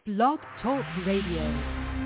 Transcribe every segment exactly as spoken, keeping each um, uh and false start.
Blog Talk Radio.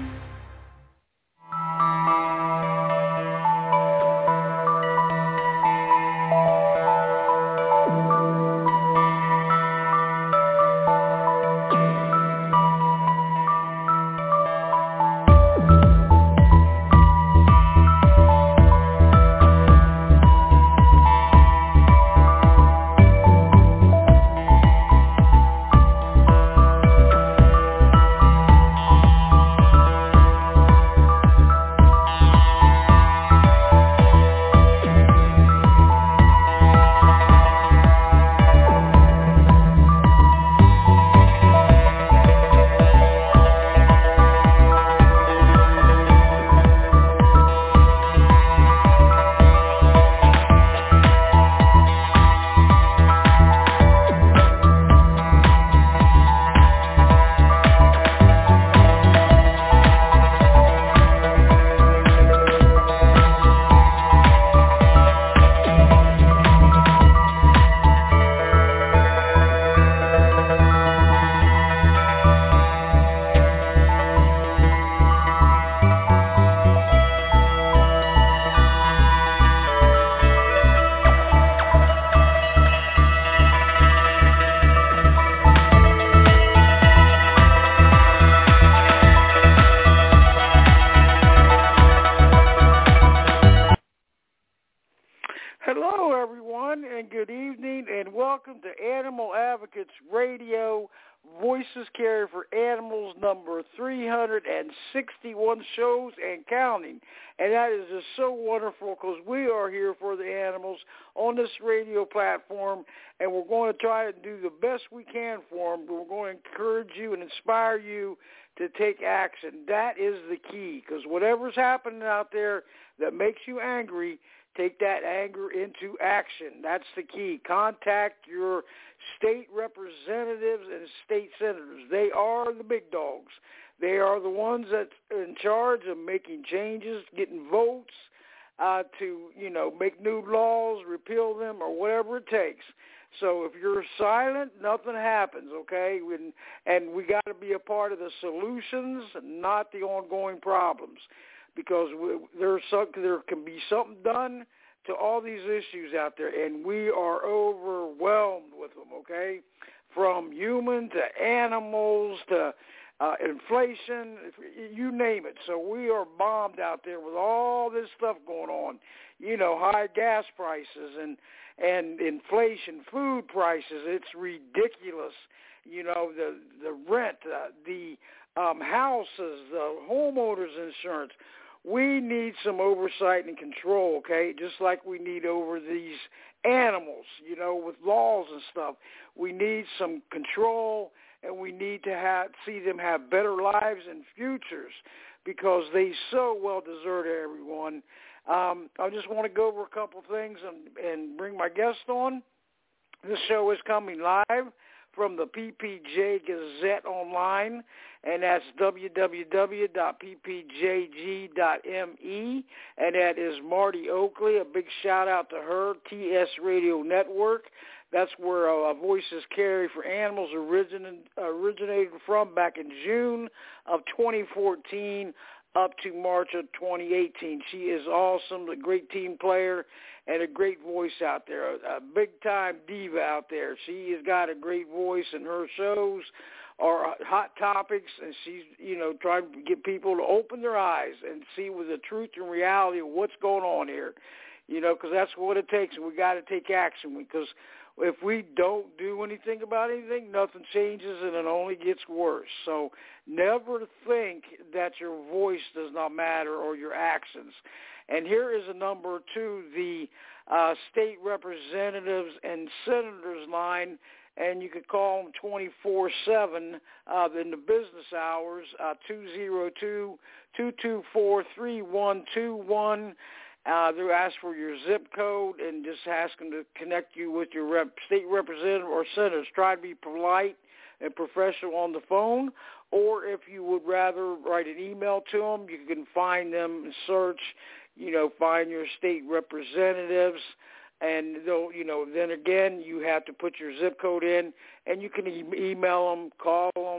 Voices Carry for Animals, number three hundred sixty-one shows and counting. And that is just so wonderful because we are here for the animals on this radio platform, and we're going to try to do the best we can for them. But we're going to encourage you and inspire you to take action. That is the key, because whatever's happening out there that makes you angry, take that anger into action. That's the key. Contact your state representatives and state senators. They are the big dogs. They are the ones that are in charge of making changes, getting votes uh, to, you know, make new laws, repeal them, or whatever it takes. So if you're silent, nothing happens, okay? And, and we got to be a part of the solutions, not the ongoing problems, because we, there's some, there can be something done to all these issues out there, and we are overwhelmed with them, okay? From human to animals to uh, inflation, you name it. So we are bombed out there with all this stuff going on. You know, high gas prices and, and inflation, food prices. It's ridiculous. You know, the, the rent, uh, the um, houses, the homeowners insurance. We need some oversight and control, okay, just like we need over these animals, you know, with laws and stuff. We need some control, and we need to have, see them have better lives and futures, because they so well deserve it, everyone. Um, I just want to go over a couple things and, and bring my guest on. This show is coming live from the P P J Gazette online, and that's w w w dot p p j g dot m e, and that is Marty Oakley. A big shout-out to her, T S Radio Network. That's where uh, Voices Carry for Animals origin, originated from back in June of twenty fourteen up to March of twenty eighteen. She is awesome, a great team player, and a great voice out there, a big-time diva out there. She has got a great voice, and her shows are hot topics, and she's, you know, trying to get people to open their eyes and see with the truth and reality of what's going on here, you know, because that's what it takes, and we got to take action, because if we don't do anything about anything, nothing changes, and it only gets worse. So never think that your voice does not matter or your actions. And here is a number to the uh, state representatives and senators line, and you could call them twenty-four seven uh, in the business hours, uh, two oh two, two two four, three one two one. Uh, they ask for your zip code and just ask them to connect you with your rep, state representative or senators. Try to be polite and professional on the phone, or if you would rather write an email to them, you can find them and search, you know, find your state representatives, and they'll, you know, then again, you have to put your zip code in, and you can e- email them, call them,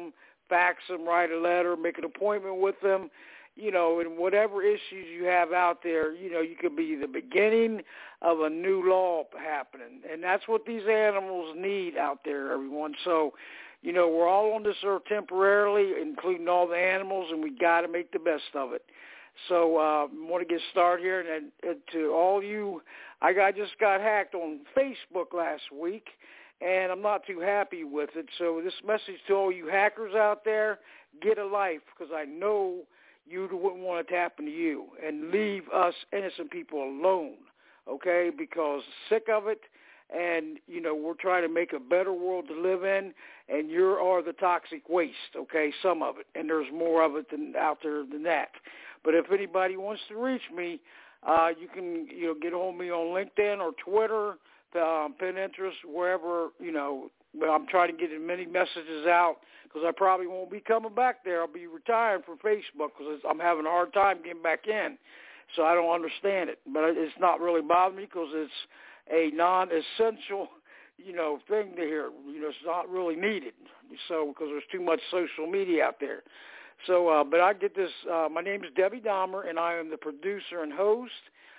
fax them, write a letter, make an appointment with them, you know, and whatever issues you have out there, you know, you could be the beginning of a new law happening. And that's what these animals need out there, everyone. So, you know, we're all on this earth temporarily, including all the animals, and we got to make the best of it. So I uh, want to get started here. And, and to all you, I got, just got hacked on Facebook last week, and I'm not too happy with it. So this message to all you hackers out there, get a life, because I know you wouldn't want it to happen to you, and leave us innocent people alone, okay, because sick of it. And, you know, we're trying to make a better world to live in, and you are the toxic waste, okay, some of it. And there's more of it than out there than that. But if anybody wants to reach me, uh, you can, you know, get on me on LinkedIn or Twitter, um, Pinterest, wherever, you know. But I'm trying to get as many messages out because I probably won't be coming back there. I'll be retiring from Facebook because I'm having a hard time getting back in. So I don't understand it. But it's not really bothering me because it's a non-essential, you know, thing to hear. You know, it's not really needed. So because there's too much social media out there. So, uh, but I get this. Uh, my name is Debbie Dahmer, and I am the producer and host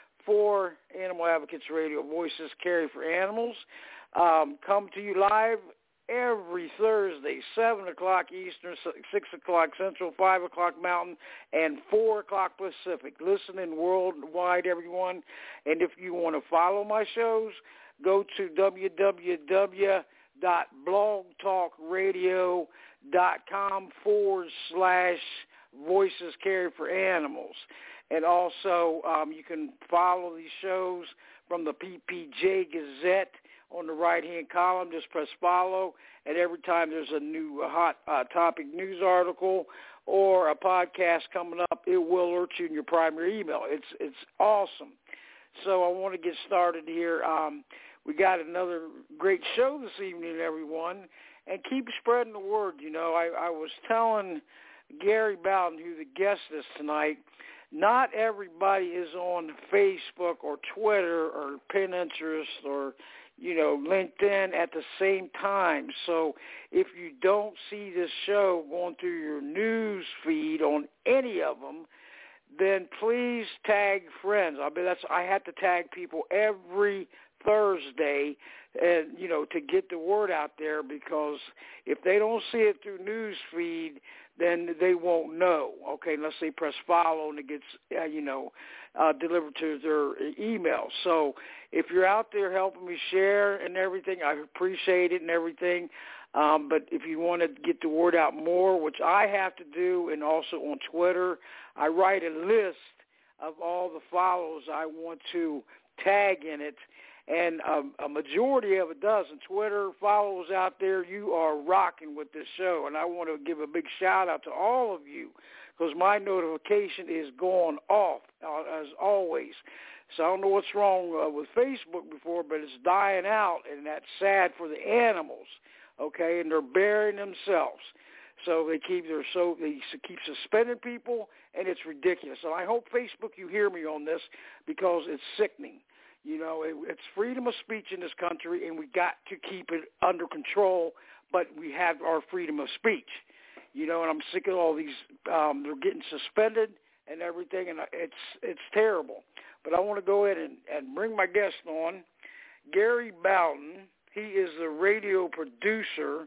for Animal Advocates Radio, Voices Carry for Animals. Um, come to you live every Thursday, seven o'clock Eastern, six o'clock Central, five o'clock Mountain, and four o'clock Pacific. Listening worldwide, everyone. And if you want to follow my shows, go to w w w dot blog talk radio dot com forward slash Voices Carry for Animals. And also um, you can follow these shows from the P P J Gazette on the right-hand column. Just press follow, and every time there's a new uh, hot uh, topic news article or a podcast coming up, it will alert you in your primary email. It's it's awesome. So I want to get started here. Um, we got another great show this evening, everyone, and keep spreading the word. You know, I, I was telling Gary Bowden, who the guest is tonight, not everybody is on Facebook or Twitter or Pinterest or, you know, LinkedIn at the same time. So if you don't see this show going through your news feed on any of them, then please tag friends. I mean, that's I have to tag people every Thursday, and you know, to get the word out there, because if they don't see it through news feed, then they won't know. Okay, unless they press follow and it gets uh, you know uh, delivered to their email. So if you're out there helping me share and everything, I appreciate it and everything. Um, but if you want to get the word out more, which I have to do, and also on Twitter, I write a list of all the follows I want to tag in it, and um, a majority of it does. And Twitter followers out there, you are rocking with this show, and I want to give a big shout-out to all of you, because my notification is going off, uh, as always. So I don't know what's wrong uh, with Facebook before, but it's dying out, and that's sad for the animals. Okay, and they're burying themselves. So they keep their so they keep suspending people, and it's ridiculous. And I hope Facebook, you hear me on this, because it's sickening. You know, it, it's freedom of speech in this country, and we got to keep it under control. But we have our freedom of speech. You know, and I'm sick of all these. Um, they're getting suspended and everything, and it's it's terrible. But I want to go ahead and, and bring my guest on, Gary Bowden. He is the radio producer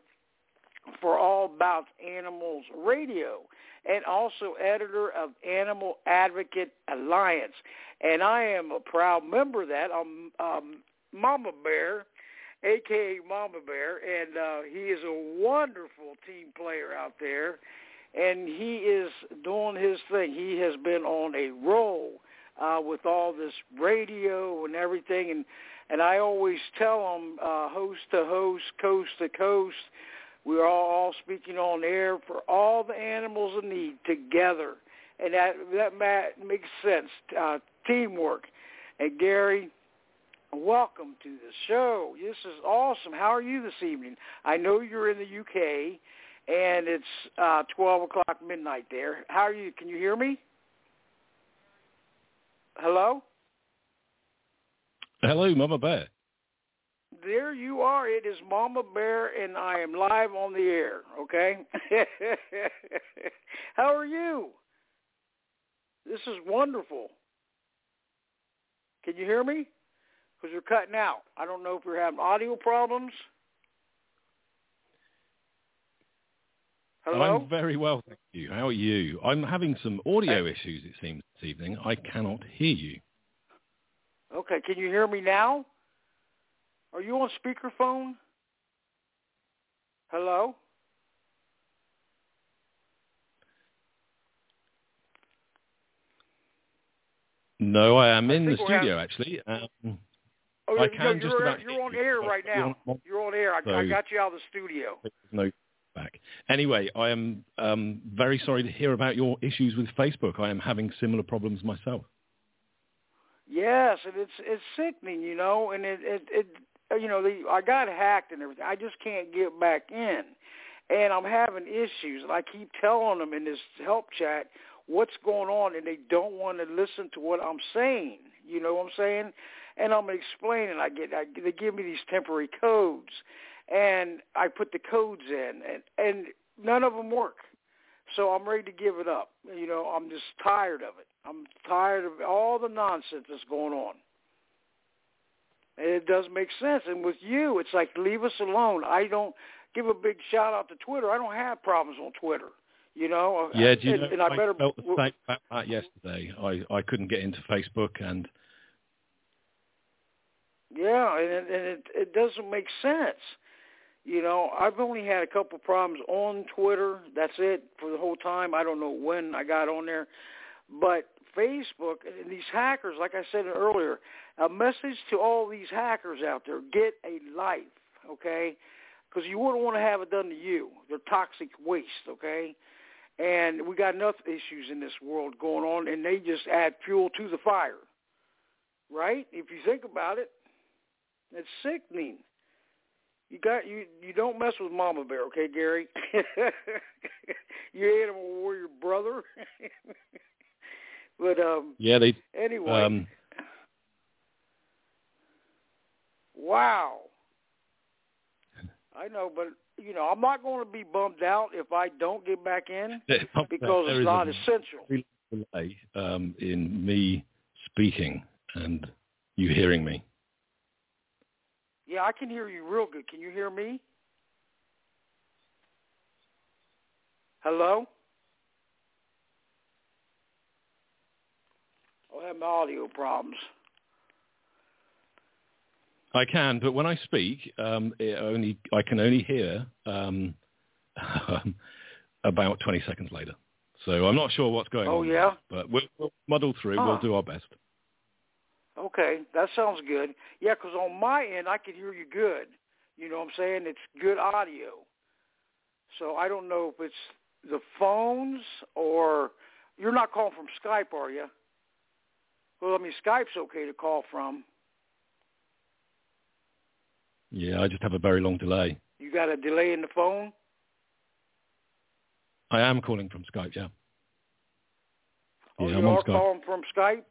for All About Animals Radio, and also editor of Animal Advocate Alliance. And I am a proud member of that. I'm um, Mama Bear, a k a. Mama Bear, and uh, he is a wonderful team player out there, and he is doing his thing. He has been on a roll uh, with all this radio and everything, and And I always tell them, uh, host to host, coast to coast, we're all, all speaking on air for all the animals in need together. And that that makes sense, uh, teamwork. And Gary, welcome to the show. This is awesome. How are you this evening? I know you're in the U K, and it's uh, twelve o'clock midnight there. How are you? Can you hear me? Hello? Hello, Mama Bear. there you are. It is Mama Bear, and I am live on the air, okay? How are you? This is wonderful. Can you hear me? Because you're cutting out. I don't know if you're having audio problems. Hello? I'm very well, thank you. How are you? I'm having some audio issues, it seems, this evening. I cannot hear you. Okay, can you hear me now? Are you on speakerphone? Hello? No, I am I in the think we're studio, having- actually. Um, Oh, I no, can you're, just about you're hear on you. air I- right now. you're on- You're on air. I, so- I got you out of the studio. There's no back. Anyway, I am um, very sorry to hear about your issues with Facebook. I am having similar problems myself. Yes, and it's it's sickening, you know, and it it, it you know, the, I got hacked and everything. I just can't get back in, and I'm having issues. And I keep telling them in this help chat what's going on, and they don't want to listen to what I'm saying. You know what I'm saying? And I'm explaining. I get I, they give me these temporary codes, and I put the codes in, and and none of them work. So I'm ready to give it up. You know, I'm just tired of it. I'm tired of all the nonsense that's going on. And it doesn't make sense. And with you, it's like, leave us alone. I don't give a big shout out to Twitter. I don't have problems on Twitter. You know? Yeah, do you and, know, and I, I better, felt the same about that yesterday. I, I couldn't get into Facebook and... Yeah, and, it, and it, it doesn't make sense. You know, I've only had a couple problems on Twitter. That's it for the whole time. I don't know when I got on there. But Facebook and these hackers, like I said earlier, a message to all these hackers out there, get a life, okay? Because you wouldn't want to have it done to you. They're toxic waste, okay? And we got enough issues in this world going on, and they just add fuel to the fire, right? If you think about it, it's sickening. You got you. You don't mess with Mama Bear, okay, Gary? You animal warrior brother. But um, yeah, they. Anyway, Um, wow. I know, but you know, I'm not going to be bummed out if I don't get back in because there it's is not a essential. delay um, in me speaking and you hearing me. Yeah, I can hear you real good. Can you hear me? Hello? I have my audio problems. I can, but when I speak, um, it only I can only hear um, about twenty seconds later. So I'm not sure what's going oh, on. Oh, yeah? But we'll, we'll muddle through. Huh. We'll do our best. Okay, that sounds good. Yeah, because on my end, I can hear you good. You know what I'm saying? It's good audio. So I don't know if it's the phones or you're not calling from Skype, are you? Well, I mean, Skype's okay to call from. Yeah, I just have a very long delay. You got a delay in the phone? I am calling from Skype, yeah. Oh, yeah, you I'm on are Skype. calling from Skype?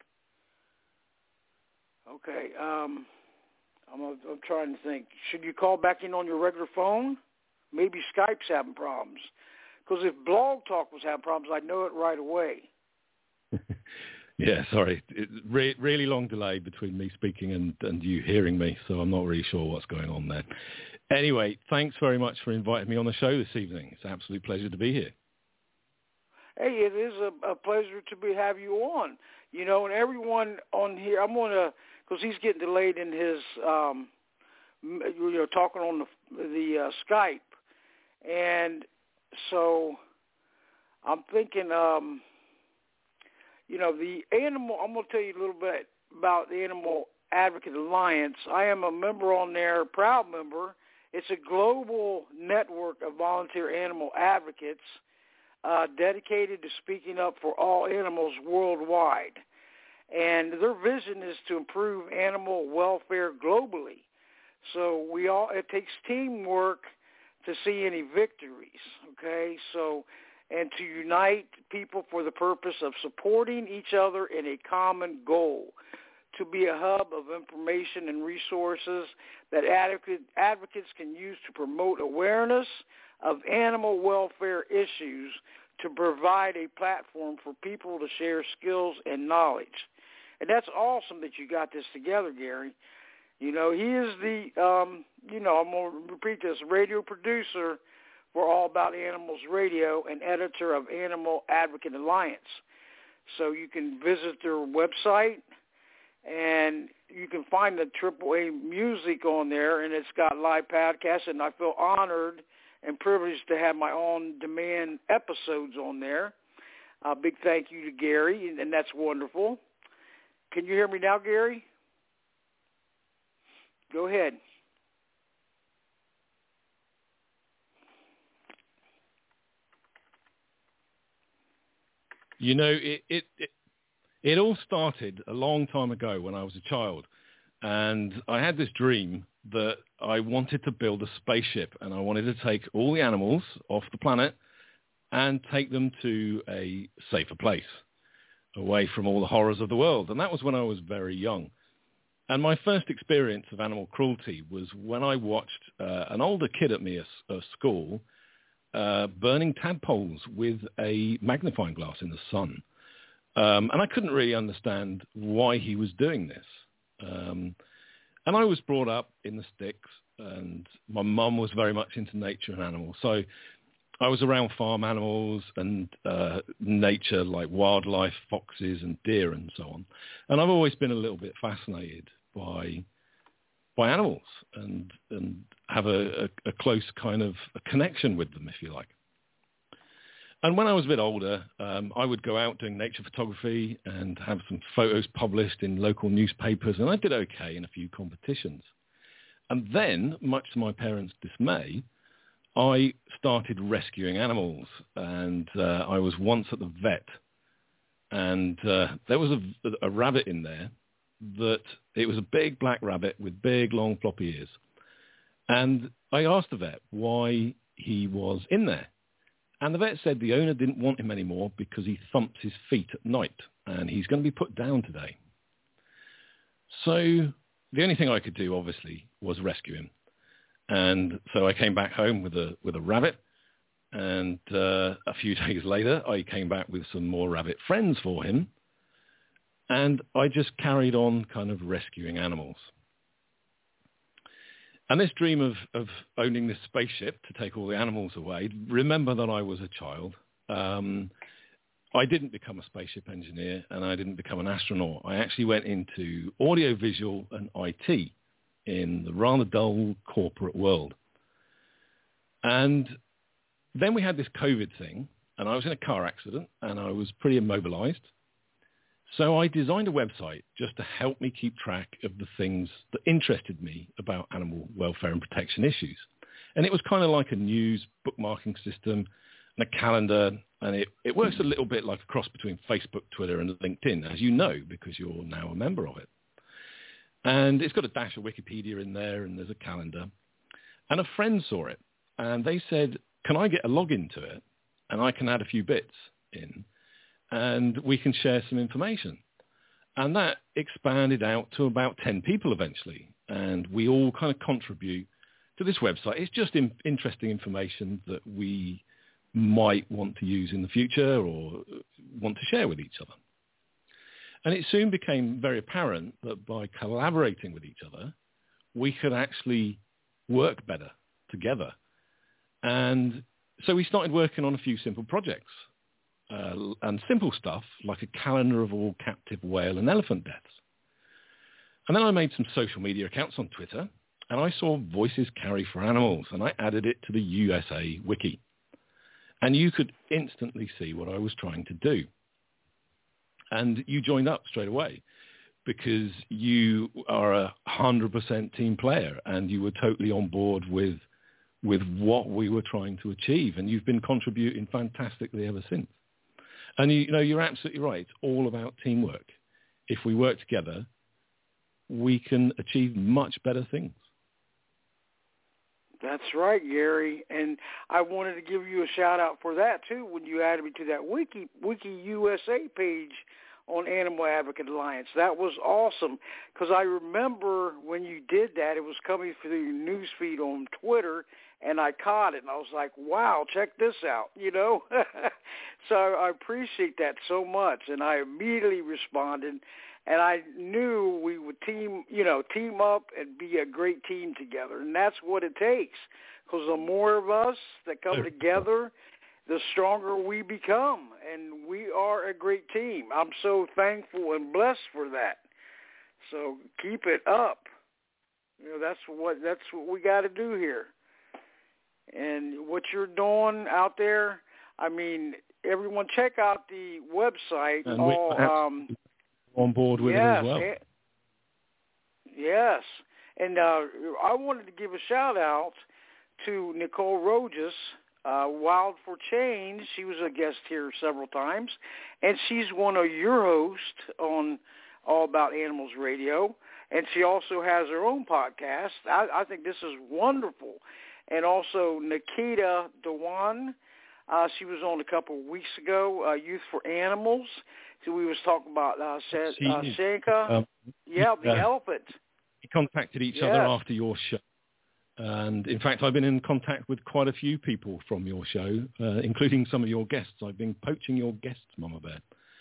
Okay. Um, I'm, I'm trying to think. Should you call back in on your regular phone? Maybe Skype's having problems. Because if Blog Talk was having problems, I'd know it right away. Yeah, sorry. It's re- really long delay between me speaking and, and you hearing me, so I'm not really sure what's going on there. Anyway, thanks very much for inviting me on the show this evening. It's an absolute pleasure to be here. Hey, it is a, a pleasure to be have you on. You know, and everyone on here, I'm going to, because he's getting delayed in his, um, you know, talking on the, the uh, Skype. And so I'm thinking, um, you know, the animal, I'm going to tell you a little bit about the Animal Advocate Alliance. I am a member on there, proud member. It's a global network of volunteer animal advocates uh, dedicated to speaking up for all animals worldwide. And their vision is to improve animal welfare globally. So we all, it takes teamwork to see any victories, okay? So, and to unite people for the purpose of supporting each other in a common goal. to be a hub of information and resources that advocate, advocates can use to promote awareness of animal welfare issues, to provide a platform for people to share skills and knowledge. And that's awesome that you got this together, Gary. You know, he is the, um, you know, I'm going to repeat this, radio producer for All About Animals Radio and editor of Animal Advocate Alliance. So you can visit their website, and you can find the triple A music on there, and it's got live podcasts, and I feel honored and privileged to have my on-demand episodes on there. A big thank you to Gary, and that's wonderful. Can you hear me now, Gary? Go ahead. You know, it, it, it, it all started a long time ago when I was a child, and I had this dream that I wanted to build a spaceship, and I wanted to take all the animals off the planet and take them to a safer place, away from all the horrors of the world. And that was when I was very young. And my first experience of animal cruelty was when I watched uh, an older kid at me at, at school uh, burning tadpoles with a magnifying glass in the sun. Um, and I couldn't really understand why he was doing this. Um, and I was brought up in the sticks, and my mum was very much into nature and animals. So I was around farm animals and uh, nature, like wildlife, foxes and deer and so on. And I've always been a little bit fascinated by by animals and and have a, a, a close kind of a connection with them, if you like. And when I was a bit older, um, I would go out doing nature photography and have some photos published in local newspapers, and I did okay in a few competitions. And then, much to my parents' dismay, I started rescuing animals, and uh, I was once at the vet, and uh, there was a, a rabbit in there that it was a big black rabbit with big, long, floppy ears. And I asked the vet why he was in there. And the vet said the owner didn't want him anymore because he thumps his feet at night, and he's going to be put down today. So the only thing I could do, obviously, was rescue him. And so I came back home with a with a rabbit, and uh, a few days later, I came back with some more rabbit friends for him, and I just carried on kind of rescuing animals. And this dream of, of owning this spaceship to take all the animals away, remember that I was a child. Um, I didn't become a spaceship engineer, and I didn't become an astronaut. I actually went into audiovisual and I T in the rather dull corporate world. And then we had this COVID thing, and I was in a car accident, and I was pretty immobilized. So I designed a website just to help me keep track of the things that interested me about animal welfare and protection issues. And it was kind of like a news bookmarking system and a calendar, and it, it works a little bit like a cross between Facebook, Twitter, and LinkedIn, as you know, because you're now a member of it. And it's got a dash of Wikipedia in there, and there's a calendar. And a friend saw it, and they said, can I get a login to it? And I can add a few bits in, and we can share some information. And that expanded out to about ten people eventually. And we all kind of contribute to this website. It's just in, interesting information that we might want to use in the future or want to share with each other. And it soon became very apparent that by collaborating with each other, we could actually work better together. And so we started working on a few simple projects. Uh, and simple stuff like a calendar of all captive whale and elephant deaths. And then I made some social media accounts on Twitter, and I saw Voices Carry for Animals, and I added it to the U S A Wiki. And you could instantly see what I was trying to do. And you joined up straight away because you are a one hundred percent team player, and you were totally on board with, with what we were trying to achieve, and you've been contributing fantastically ever since. And, you, you know, you're absolutely right. It's all about teamwork. If we work together, we can achieve much better things. That's right, Gary. And I wanted to give you a shout-out for that, too, when you added me to that Wiki, Wiki U S A page on Animal Advocate Alliance. That was awesome because I remember when you did that, it was coming through your news feed on Twitter, and I caught it, and I was like, wow, check this out, you know. So I appreciate that so much, and I immediately responded, and I knew we would team, you know, team up and be a great team together, and that's what it takes because the more of us that come together, the stronger we become, and we are a great team. I'm so thankful and blessed for that. So keep it up. You know, that's what that's what we got to do here. And what you're doing out there, I mean, everyone check out the website. And all we're um, on board with yes, it as well. And, yes, and uh, I wanted to give a shout out to Nicole Rojas. Uh, Wild for Change, she was a guest here several times, and she's one of your hosts on All About Animals Radio, and she also has her own podcast. I, I think this is wonderful. And also Nikita Dewan, uh, she was on a couple of weeks ago, uh, Youth for Animals. So we was talking about uh, Sh- uh, Shanka, um, yeah, the uh, elephant. We contacted each yes. other after your show. And, in fact, I've been in contact with quite a few people from your show, uh, including some of your guests. I've been poaching your guests, Mama Bear.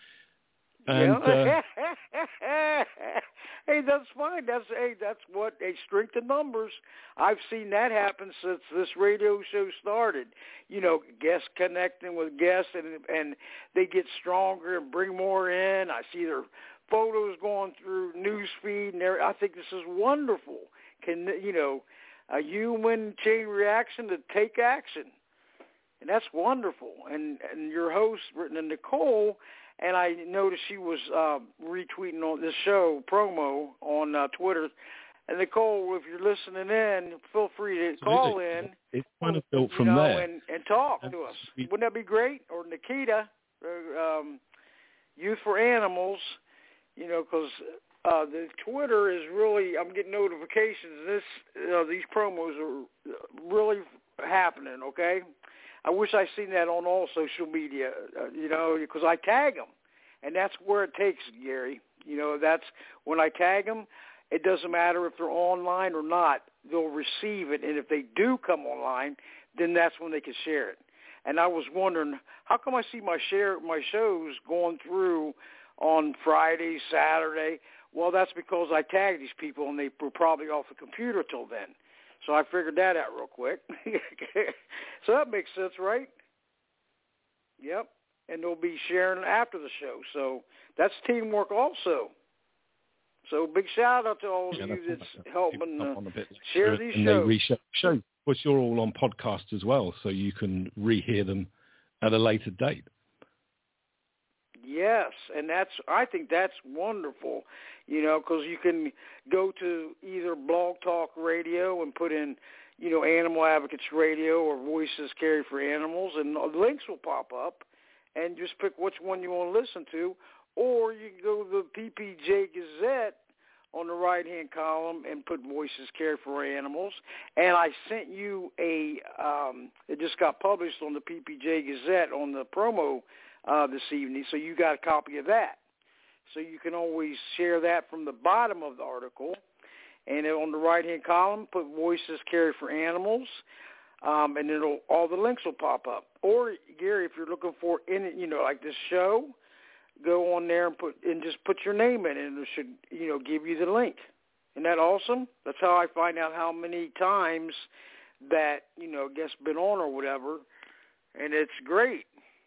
And, yeah. uh, hey, that's fine. That's hey, that's what a strength in numbers. I've seen that happen since this radio show started. You know, guests connecting with guests, and and they get stronger and bring more in. I see their photos going through news feed, and I think this is wonderful. Can you know? A human chain reaction to take action. And that's wonderful. And and your host, Brittany Nicole, and I noticed she was uh, retweeting on this show promo on uh, Twitter. And Nicole, if you're listening in, feel free to call in. It's kind of built from you know, there. And, and talk and to us. We, Wouldn't that be great? Or Nikita, uh, um, Youth for Animals, you know, because... Uh, the Twitter is really, I'm getting notifications. This, uh, these promos are really happening, okay? I wish I seen that on all social media, uh, you know, because I tag them. And that's where it takes, Gary. You know, that's when I tag them, it doesn't matter if they're online or not. They'll receive it. And if they do come online, then that's when they can share it. And I was wondering, how come I see my share my shows going through on Friday, Saturday? Well, that's because I tagged these people, and they were probably off the computer till then. So I figured that out real quick. So that makes sense, right? Yep. And they'll be sharing after the show. So that's teamwork also. So big shout-out to all of yeah, you that's that's helping uh, on share these and shows. They re-show shows, which you're all on podcast as well, so you can rehear them at a later date. Yes, and that's I think that's wonderful, you know, because you can go to either Blog Talk Radio and put in, you know, Animal Advocates Radio or Voices Carry for Animals, and the links will pop up, and just pick which one you want to listen to, or you can go to the P P J Gazette on the right-hand column and put Voices Care for Animals. And I sent you a, um, it just got published on the P P J Gazette on the promo uh, this evening, so you got a copy of that. So you can always share that from the bottom of the article. And then on the right-hand column, put Voices Care for Animals, um, and it'll all the links will pop up. Or, Gary, if you're looking for, in you know, like this show, go on there and put and just put your name in, and it should, you know, give you the link. Isn't that awesome? That's how I find out how many times that, you know, guests been on or whatever, and it's great.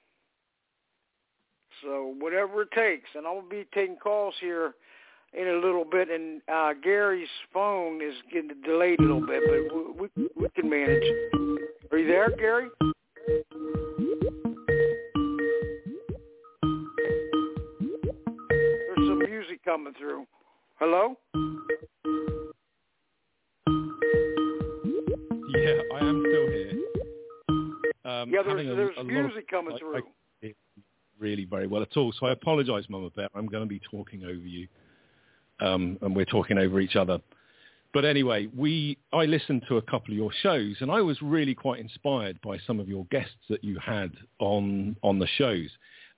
So whatever it takes, and I'll be taking calls here in a little bit, and uh, Gary's phone is getting delayed a little bit, but we, we, we can manage. Are you there, Gary? There's some music coming through. Hello? Yeah, I am still here. Um, yeah, there's, a, there's a music of, coming I, through. I, really very well at all. So I apologize, Mama Bear. I'm going to be talking over you, um, and we're talking over each other. But anyway, we I listened to a couple of your shows, and I was really quite inspired by some of your guests that you had on on the shows.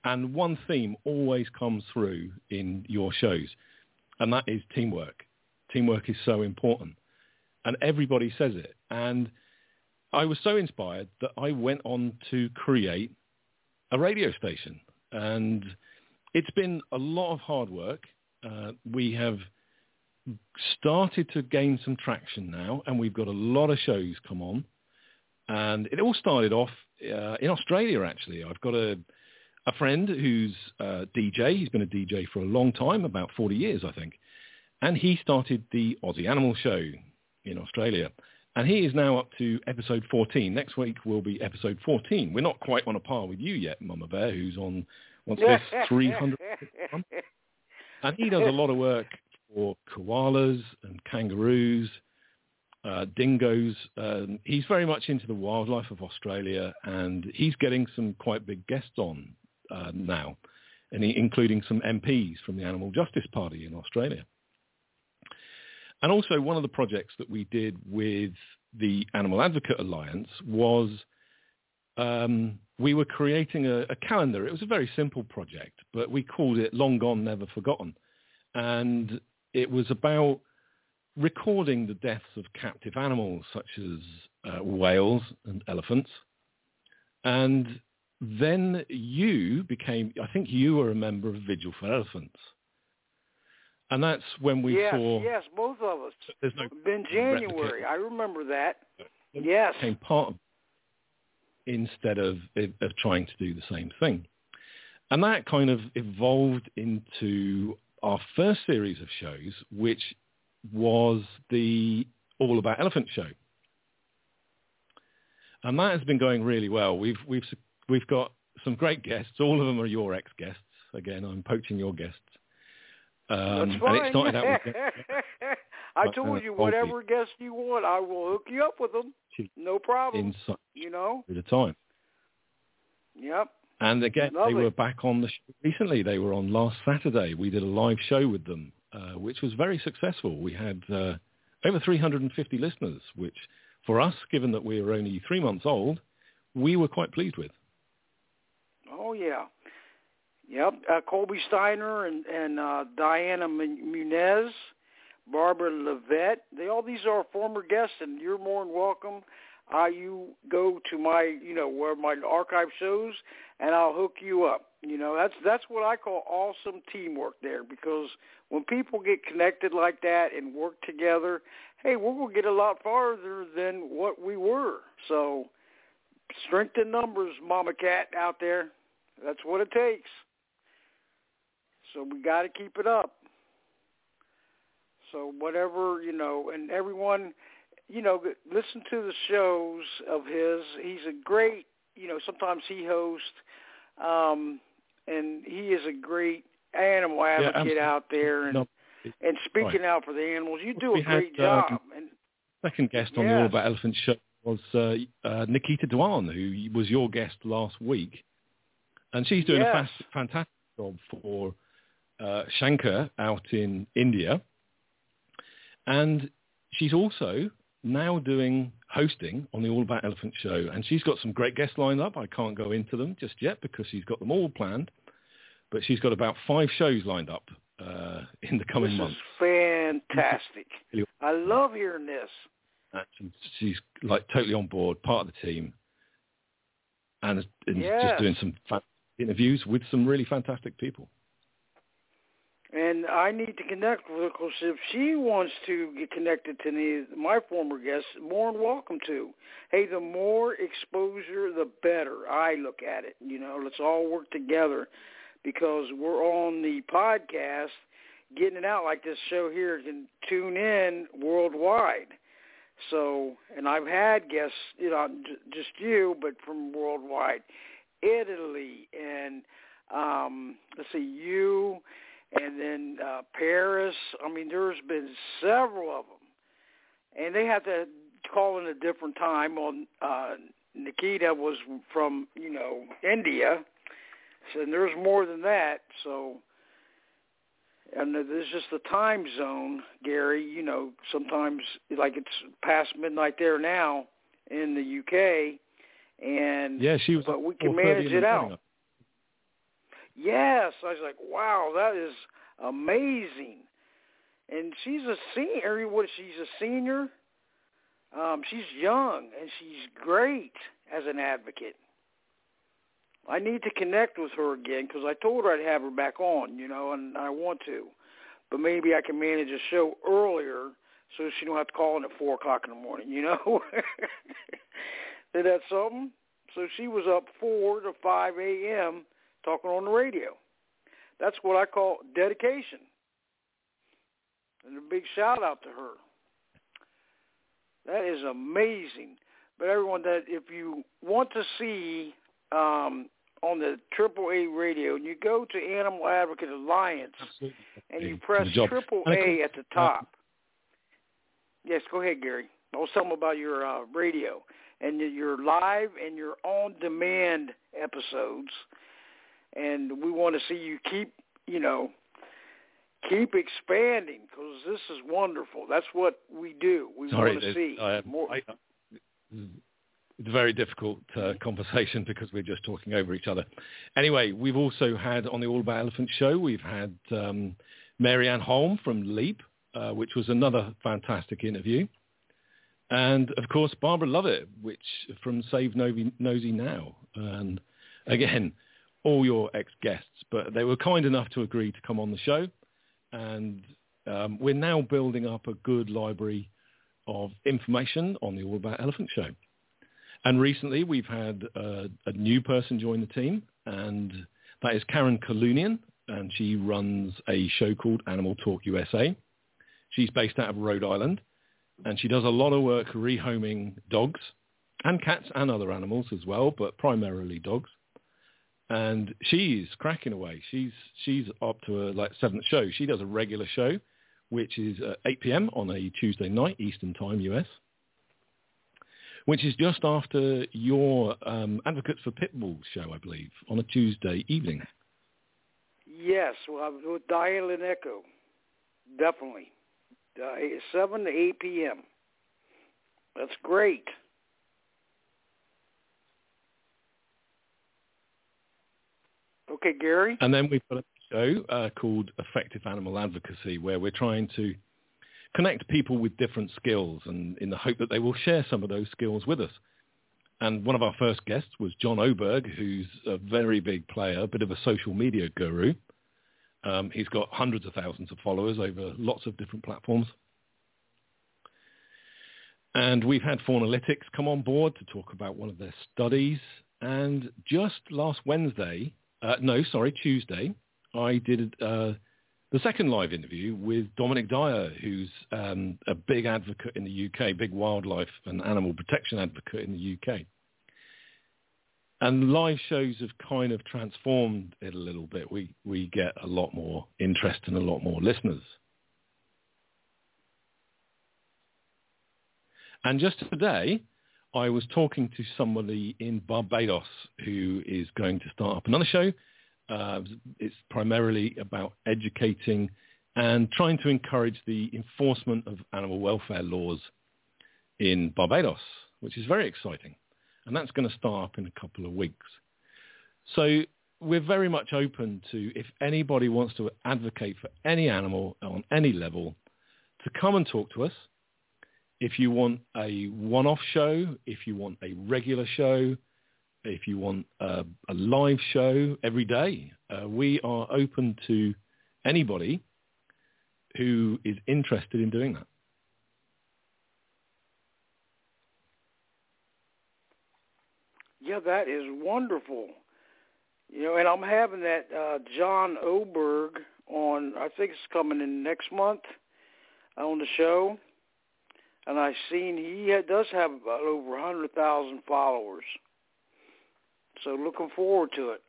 And one theme always comes through in your shows, and that is teamwork. Teamwork is so important, and everybody says it. And I was so inspired that I went on to create a radio station, and it's been a lot of hard work. Uh, we have started to gain some traction now, and we've got a lot of shows come on. And it all started off uh, in Australia, actually. I've got a, a friend who's a D J. He's been a D J for a long time, about forty years, I think. And he started the Aussie Animal Show in Australia. And he is now up to episode fourteen. Next week will be episode fourteen. We're not quite on a par with you yet, Mama Bear, who's on, what's this, three hundred. And he does a lot of work for koalas and kangaroos, uh, dingoes. Um, he's very much into the wildlife of Australia, and he's getting some quite big guests on uh, now, and he, including some M Ps from the Animal Justice Party in Australia. And also one of the projects that we did with the Animal Advocate Alliance was um, we were creating a, a calendar. It was a very simple project, but we called it Long Gone, Never Forgotten. And it was about recording the deaths of captive animals such as uh, whales and elephants. And then you became, I think you were a member of Vigil for Elephants. And that's when we yes, saw... Yes, both of us. There's no in January. I remember that. Yes. Became part of instead of, of trying to do the same thing. And that kind of evolved into our first series of shows, which was the All About Elephant show. And that has been going really well. We've, we've, we've got some great guests. All of them are your ex-guests. Again, I'm poaching your guests. Um, That's fine. And it started out with I told you, whatever guest you want, I will hook you up with them. No problem. Inside you know? At a time. Yep. And again, Lovely. They were back on the show recently. They were on last Saturday. We did a live show with them, uh, which was very successful. We had uh, over three hundred fifty listeners, which for us, given that we were only three months old, we were quite pleased with. Oh, yeah. Yep, uh, Colby Steiner and, and uh, Diana Munez, Barbara Levette. They all these are former guests, and you're more than welcome. Uh, you go to my, you know, where my archive shows, and I'll hook you up. You know, that's that's what I call awesome teamwork there, because when people get connected like that and work together, hey, we're going to get a lot farther than what we were. So strength in numbers, Mama Cat out there. That's what it takes. So we got to keep it up. So whatever, you know, and everyone, you know, listen to the shows of his. He's a great, you know, sometimes he hosts, um, and he is a great animal advocate yeah, out there and no, and speaking right. out for the animals. You do we a great had, job. Um, and second guest on yes. the All About Elephant show was uh, uh, Nikita Dwan, who was your guest last week. And she's doing yes. a fast, fantastic job for uh, Shankar out in India. And she's also now doing hosting on the All About Elephant show. And she's got some great guests lined up. I can't go into them just yet because she's got them all planned. But she's got about five shows lined up uh, in the coming this months. This is fantastic. I love hearing this. And she's like totally on board, part of the team. And, and yes. just doing some fun interviews with some really fantastic people. And I need to connect with her, because if she wants to get connected to me, my former guests, more than welcome to. Hey, the more exposure, the better. I look at it. You know, let's all work together, because we're on the podcast, getting it out like this show here can tune in worldwide. So, and I've had guests, you know, just you, but from worldwide. Italy and, um, let's see, you, and then uh, Paris. I mean, there's been several of them. And they have to call in a different time. On uh, Nikita was from, you know, India. So there's more than that. So, and there's just the time zone, Gary. You know, sometimes, like it's past midnight there now in the U K. And yeah, she was. But we can manage it out. Yes. I was like, wow, that is amazing. And she's a senior. What? She's a senior. Um, she's young, and she's great as an advocate. I need to connect with her again because I told her I'd have her back on, you know, and I want to. But maybe I can manage a show earlier so she don't have to call in at four o'clock in the morning, you know. Isn't that something? So she was up four to five a.m. talking on the radio. That's what I call dedication. And a big shout-out to her. That is amazing. But everyone, that if you want to see um, on the triple A radio, and you go to Animal Advocate Alliance, Absolutely. and you press triple A at the top. Yes, go ahead, Gary. I'll tell them about your uh, radio and your live and your on-demand episodes. And we want to see you keep, you know, keep expanding because this is wonderful. That's what we do. We Sorry, want to see I, more. I, it's a very difficult uh, conversation because we're just talking over each other. Anyway, we've also had on the All About Elephant show, we've had um, Mary Ann Holm from LEAP, uh, which was another fantastic interview. And, of course, Barbara Lovett, which from Save Nosy, Nosy Now. And, again, all your ex-guests. But they were kind enough to agree to come on the show. And um, we're now building up a good library of information on the All About Elephant show. And recently we've had uh, a new person join the team, and that is Karen Kalunian, and she runs a show called Animal Talk U S A. She's based out of Rhode Island, and she does a lot of work rehoming dogs and cats and other animals as well, but primarily dogs. And she's cracking away. She's she's up to a like seventh show. She does a regular show, which is at eight p.m. on a Tuesday night, Eastern Time, U S, which is just after your um, Advocates for Pitbull show, I believe, on a Tuesday evening. Yes, well, I was with Diane Lineco. Definitely. Uh, seven to eight p.m. That's great. Okay, Gary? And then we've got a show uh, called Effective Animal Advocacy, where we're trying to connect people with different skills and in the hope that they will share some of those skills with us. And one of our first guests was John Oberg, who's a very big player, a bit of a social media guru. Um, he's got hundreds of thousands of followers over lots of different platforms. And we've had Faunalytics come on board to talk about one of their studies. And just last Wednesday, uh, no, sorry, Tuesday, I did uh, the second live interview with Dominic Dyer, who's um, a big advocate in the U K, big wildlife and animal protection advocate in the U K. And live shows have kind of transformed it a little bit. We we get a lot more interest and a lot more listeners. And just today, I was talking to somebody in Barbados who is going to start up another show. Uh, it's primarily about educating and trying to encourage the enforcement of animal welfare laws in Barbados, which is very exciting. And that's going to start up in a couple of weeks. So we're very much open to, if anybody wants to advocate for any animal on any level, to come and talk to us. If you want a one-off show, if you want a regular show, if you want a, a live show every day, uh, we are open to anybody who is interested in doing that. Yeah, that is wonderful. You know, and I'm having that uh, John Oberg on, I think it's coming in next month on the show. And I've seen he does have about over one hundred thousand followers. So looking forward to it.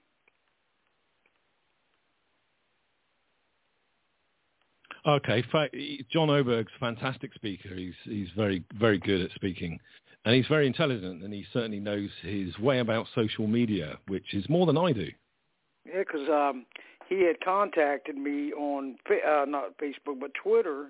Okay, John Oberg's a fantastic speaker. He's he's very very good at speaking, and he's very intelligent, and he certainly knows his way about social media, which is more than I do. Yeah, because um, he had contacted me on uh, not Facebook but Twitter,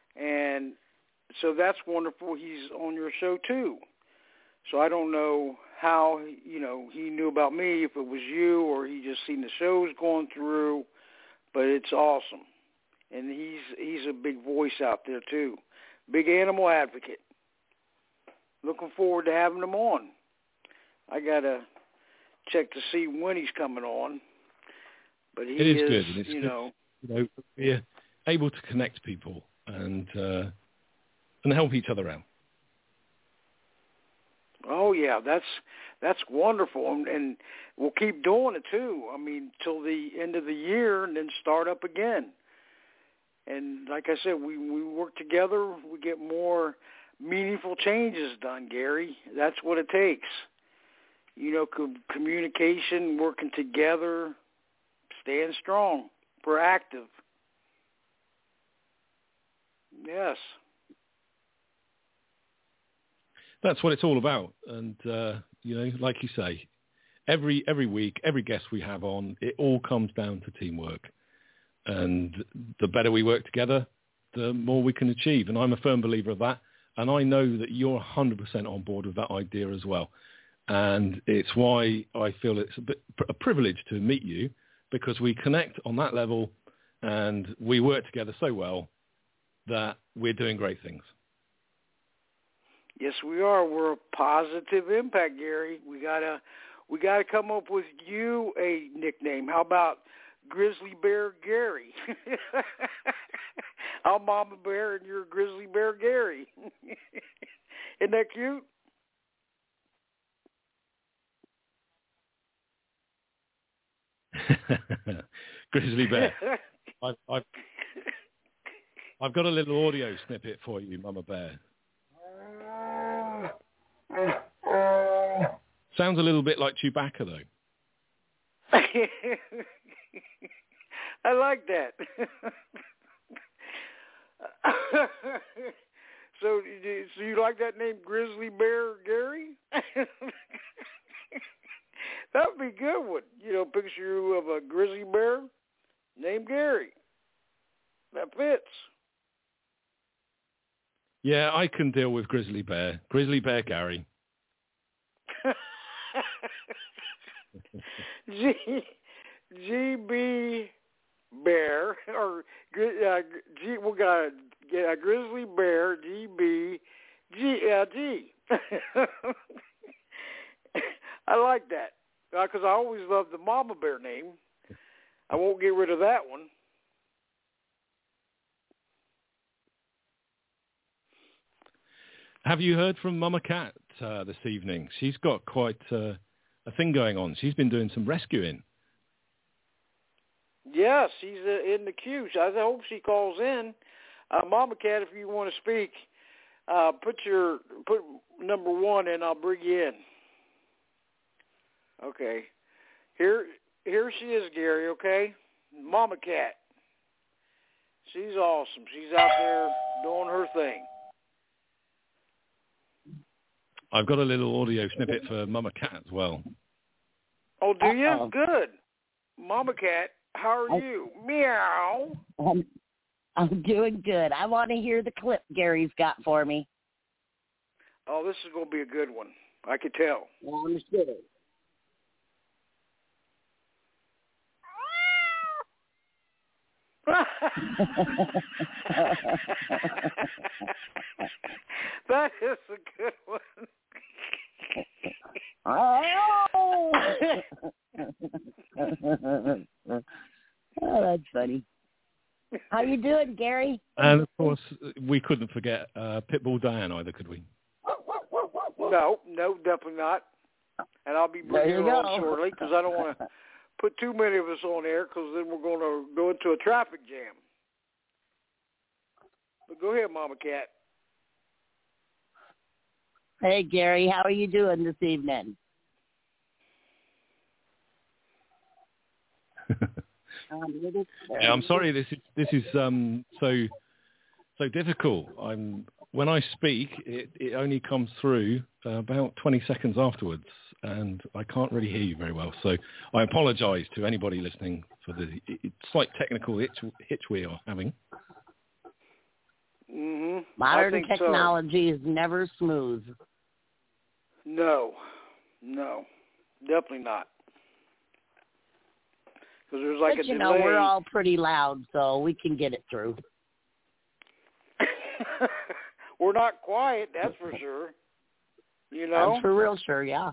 and so that's wonderful. He's on your show too. So I don't know how, you know, he knew about me, if it was you or he just seen the shows going through, but it's awesome. And he's he's a big voice out there, too. Big animal advocate. Looking forward to having him on. I got to check to see when he's coming on. But he it is, is good. And it's you good, know. You know, we're able to connect people and uh, and help each other out. Oh, yeah, that's that's wonderful. And, and we'll keep doing it, too. I mean, till the end of the year and then start up again. And like I said, we, we work together. We get more meaningful changes done, Gary. That's what it takes. You know, co- communication, working together, staying strong, proactive. Yes. That's what it's all about. And, uh, you know, like you say, every every week, every guest we have on, it all comes down to teamwork. And the better we work together, the more we can achieve. And I'm a firm believer of that. And I know that you're one hundred percent on board with that idea as well. And it's why I feel it's a, bit, a privilege to meet you, because we connect on that level and we work together so well that we're doing great things. Yes, we are. We're a positive impact, Gary. We gotta, we gotta come up with you a nickname. How about Grizzly Bear Gary? I'm Mama Bear and you're Grizzly Bear Gary. Isn't that cute? Grizzly Bear. I've, I've, I've got a little audio snippet for you, Mama Bear. Sounds a little bit like Chewbacca, though. I like that. so, so you like that name, Grizzly Bear Gary? That would be a good one. You know, picture you of a grizzly bear named Gary. That fits. Yeah, I can deal with Grizzly Bear. Grizzly Bear Gary. G, G B Bear, or uh, G, we got a, a Grizzly Bear, G B, G, uh, G. I like that, because uh, I always loved the Mama Bear name. I won't get rid of that one. Have you heard from Mama Cat uh, this evening? She's got quite uh, a thing going on. She's been doing some rescuing. Yes, she's uh, in the queue. I hope she calls in. Uh, Mama Cat, if you want to speak, uh, put your put number one, and I'll bring you in. Okay. Here, here she is, Gary. Okay, Mama Cat. She's awesome. She's out there doing her thing. I've got a little audio snippet for Mama Cat as well. Oh, do you? Uh-oh. Good. Mama Cat, how are I, you? Meow. I'm, I'm doing good. I want to hear the clip Gary's got for me. Oh, this is going to be a good one. I could tell. Well, understood. That is a good one. Oh! Oh, that's funny. How you doing, Gary? And, of course, we couldn't forget uh, Pitbull Diane either, could we? No, no, definitely not. And I'll be bringing her on shortly, because I don't want to put too many of us on air, because then we're going to go into a traffic jam. But go ahead, Mama Cat. Hey, Gary, how are you doing this evening? Yeah, I'm sorry. This is this is um, so so difficult. I'm when I speak, it, it only comes through uh, about twenty seconds afterwards, and I can't really hear you very well. So I apologise to anybody listening for the slight technical hitch, hitch we are having. Mm-hmm. Modern I think technology so. is never smooth. No, No, definitely not. Because there's like but, a you delay. know, we're all pretty loud, so we can get it through. We're not quiet, that's for sure. You know? That's for real sure, yeah.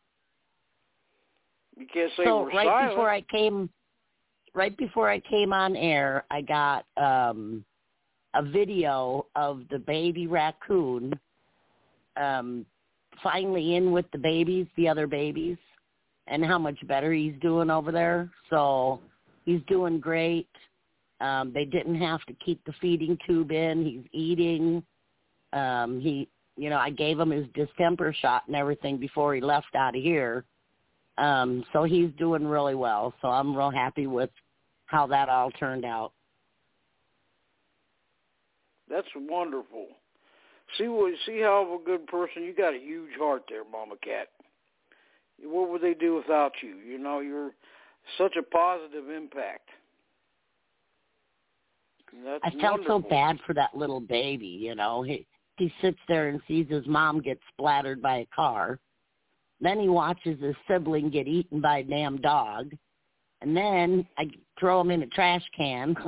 You can't say so we're right silent. before I came, right before I came on air, I got um, a video of the baby raccoon um, finally in with the babies, the other babies, and how much better he's doing over there. So he's doing great. Um, they didn't have to keep the feeding tube in. He's eating. Um, he, you know, I gave him his distemper shot and everything before he left out of here. Um, so he's doing really well. So I'm real happy with how that all turned out. That's wonderful. See what? See how of a good person you got. A huge heart there, Mama Cat. What would they do without you? You know, you're such a positive impact. That's I felt wonderful. so bad for that little baby, you know. He he sits there and sees his mom get splattered by a car. Then he watches his sibling get eaten by a damn dog. And then I throw him in a trash can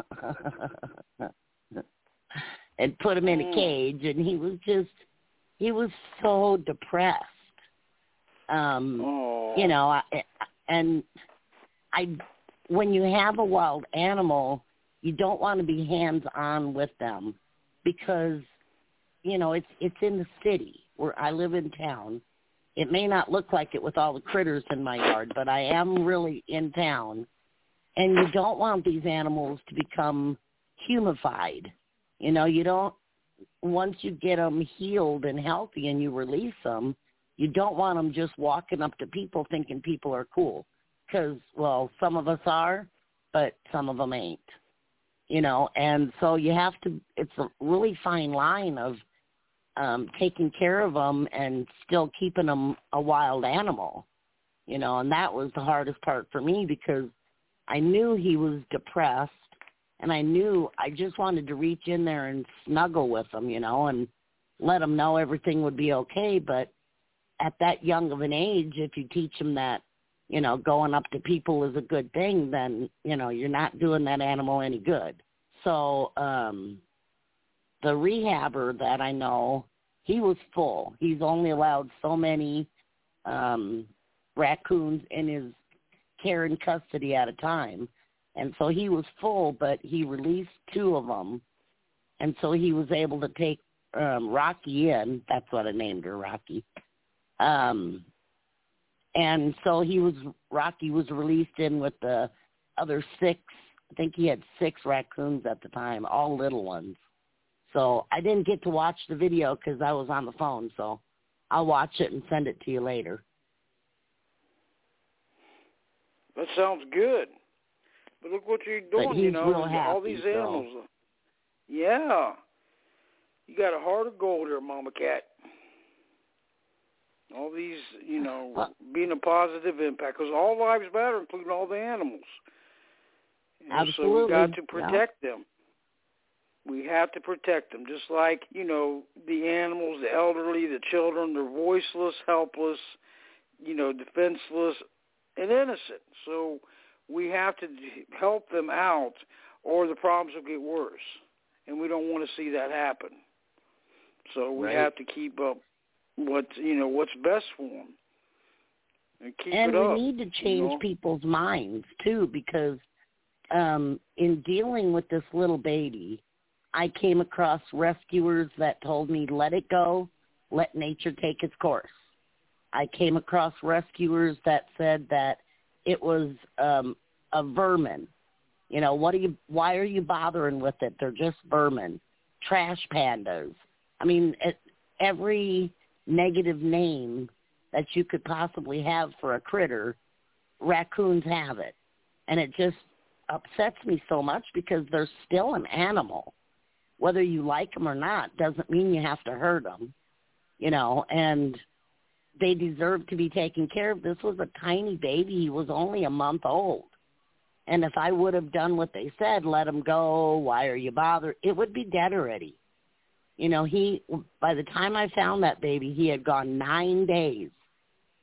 and put him in a cage. And he was just, he was so depressed. Um, oh. You know, I, and I, when you have a wild animal, you don't want to be hands-on with them because, you know, it's it's in the city where I live in town. It may not look like it with all the critters in my yard, but I am really in town. And you don't want these animals to become humified. You know, you don't, once you get them healed and healthy and you release them, you don't want them just walking up to people thinking people are cool. Because, well, some of us are, but some of them ain't. You know, and so you have to, it's a really fine line of um, taking care of them and still keeping them a wild animal, you know, and that was the hardest part for me because I knew he was depressed and I knew I just wanted to reach in there and snuggle with him, you know, and let him know everything would be okay. But at that young of an age, if you teach him that, you know, going up to people is a good thing, then, you know, you're not doing that animal any good. So um, the rehabber that I know, he was full. He's only allowed so many um, raccoons in his care and custody at a time. And so he was full, but he released two of them. And so he was able to take um, Rocky in. That's what I named her, Rocky. Um, and so he was, Rocky was released in with the other six. I think he had six raccoons at the time, all little ones. So I didn't get to watch the video because I was on the phone. So I'll watch it and send it to you later. That sounds good. But look what you're doing, But he's you know, real happy, all these animals. So. Yeah. You got a heart of gold there, Mama Cat. All these, you know, well, being a positive impact. Because all lives matter, including all the animals. You know, absolutely. So we got to protect yeah. them. We have to protect them, just like, you know, the animals, the elderly, the children, they're voiceless, helpless, you know, defenseless, and innocent. So we have to help them out or the problems will get worse. And we don't want to see that happen. So we right. have to keep up what, you know, what's best for them. And keep and it we up, need to change you know? people's minds, too, because um, in dealing with this little baby, I came across rescuers that told me, let it go, let nature take its course. I came across rescuers that said that it was um, a vermin. You know, what are you? Why are you bothering with it? They're just vermin. Trash pandas. I mean, it, every negative name that you could possibly have for a critter, raccoons have it. And it just upsets me so much because they're still an animal. Whether you like them or not doesn't mean you have to hurt them, you know, and they deserve to be taken care of. This was a tiny baby. He was only a month old. And if I would have done what they said, let him go, why are you bothered, it would be dead already. You know, he, by the time I found that baby, he had gone nine days.